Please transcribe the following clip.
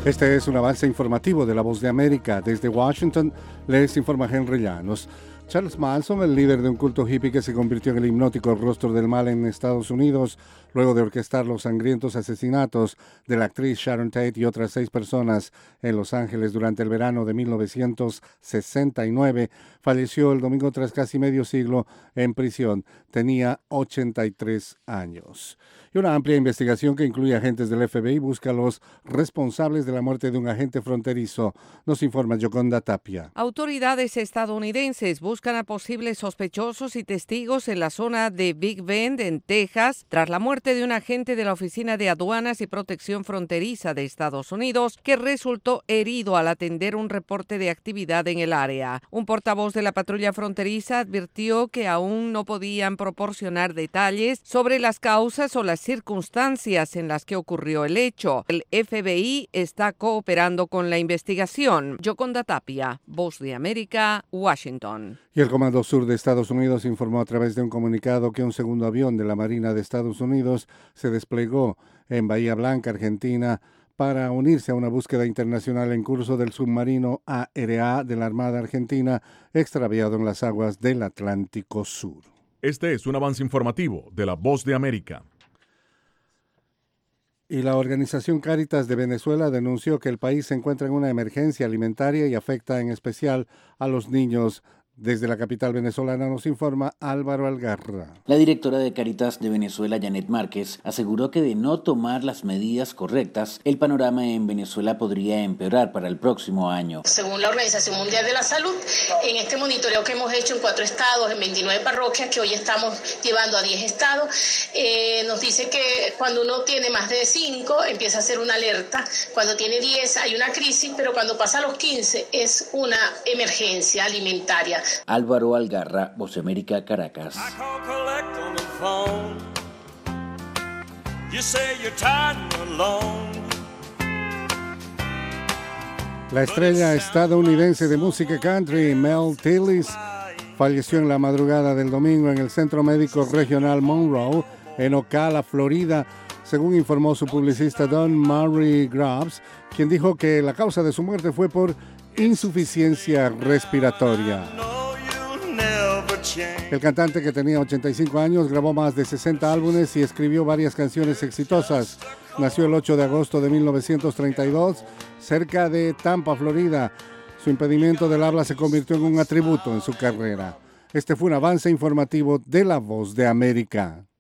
Este es un avance informativo de La Voz de América. Desde Washington les informa Henry Llanos. Charles Manson, el líder de un culto hippie que se convirtió en el hipnótico rostro del mal en Estados Unidos, luego de orquestar los sangrientos asesinatos de la actriz Sharon Tate y otras 6 personas en Los Ángeles durante el verano de 1969, falleció el domingo tras casi medio siglo en prisión. Tenía 83 años. Y una amplia investigación que incluye agentes del FBI busca a los responsables de la muerte de un agente fronterizo. Nos informa Yoconda Tapia. Autoridades estadounidenses buscan a posibles sospechosos y testigos en la zona de Big Bend, en Texas, tras la muerte de un agente de la Oficina de Aduanas y Protección Fronteriza de Estados Unidos que resultó herido al atender un reporte de actividad en el área. Un portavoz de la patrulla fronteriza advirtió que aún no podían proporcionar detalles sobre las causas o las circunstancias en las que ocurrió el hecho. El FBI está cooperando con la investigación. Yoconda Tapia, Voz de América, Washington. Y el Comando Sur de Estados Unidos informó a través de un comunicado que un segundo avión de la Marina de Estados Unidos se desplegó en Bahía Blanca, Argentina, para unirse a una búsqueda internacional en curso del submarino ARA de la Armada Argentina, extraviado en las aguas del Atlántico Sur. Este es un avance informativo de La Voz de América. Y la organización Cáritas de Venezuela denunció que el país se encuentra en una emergencia alimentaria y afecta en especial a los niños. Desde la capital venezolana nos informa Álvaro Algarra. La directora de Cáritas de Venezuela, Janet Márquez, aseguró que de no tomar las medidas correctas, el panorama en Venezuela podría empeorar para el próximo año. Según la Organización Mundial de la Salud, en este monitoreo que hemos hecho en 4 estados, en 29 parroquias, que hoy estamos llevando a 10 estados, nos dice que cuando uno tiene más de 5, empieza a hacer una alerta. Cuando tiene 10 hay una crisis, pero cuando pasa a los 15 es una emergencia alimentaria. Álvaro Algarra, Voz de América, Caracas. La estrella estadounidense de música country, Mel Tillis, falleció en la madrugada del domingo en el Centro Médico Regional Monroe, en Ocala, Florida, según informó su publicista Don Murray Grubbs, quien dijo que la causa de su muerte fue por insuficiencia respiratoria. El cantante, que tenía 85 años, grabó más de 60 álbumes y escribió varias canciones exitosas. Nació el 8 de agosto de 1932, cerca de Tampa, Florida. Su impedimento del habla se convirtió en un atributo en su carrera. Este fue un avance informativo de La Voz de América.